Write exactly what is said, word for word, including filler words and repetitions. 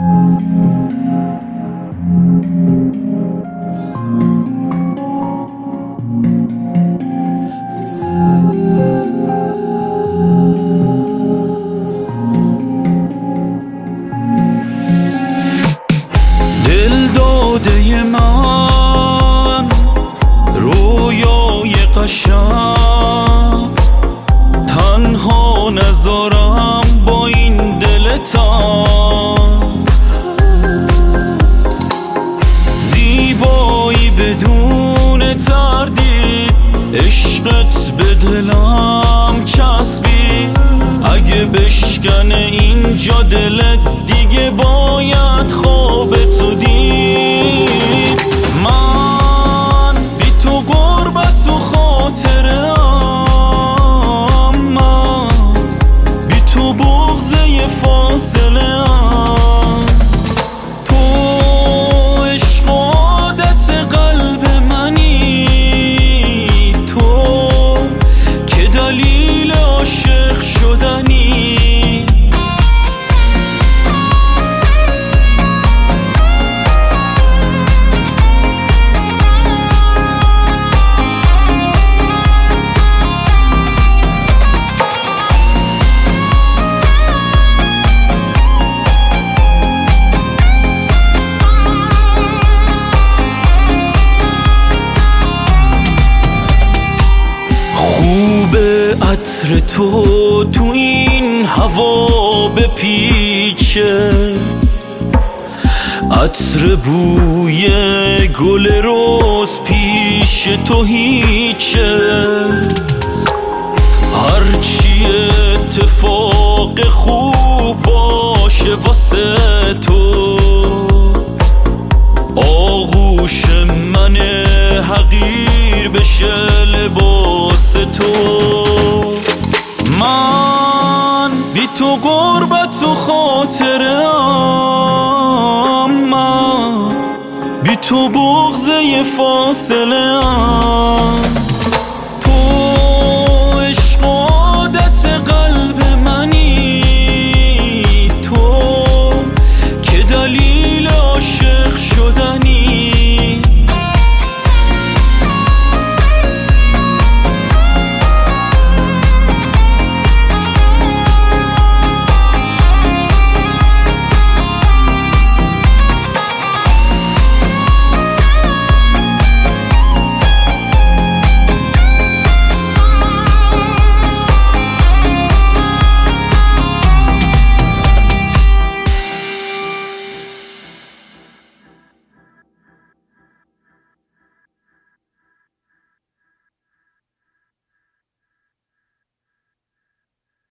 داده من رویای قشنگ، تنها نذارم با این دل تنگ. زیبایی بدون تردید، عشقت به دلم چسبید. اگه بشکنه اینجا دلت دیگه باید خواب تو دید. من بی تو غربت و خاطره ام، من بی تو بغضه فاصله ام. تو عشق و عادت قلب منی، تو که دلیل عاشق شدنی. عطر تو تو این هوا بپیچه، عطر بوی گل روز پیش تو هیچه. هرچی اتفاق خوب باشه واسه تو، آغوش من حقیر بشه لباس تو. من بی تو غربت و خاطره ام، من بی تو بغضه فاصله ام.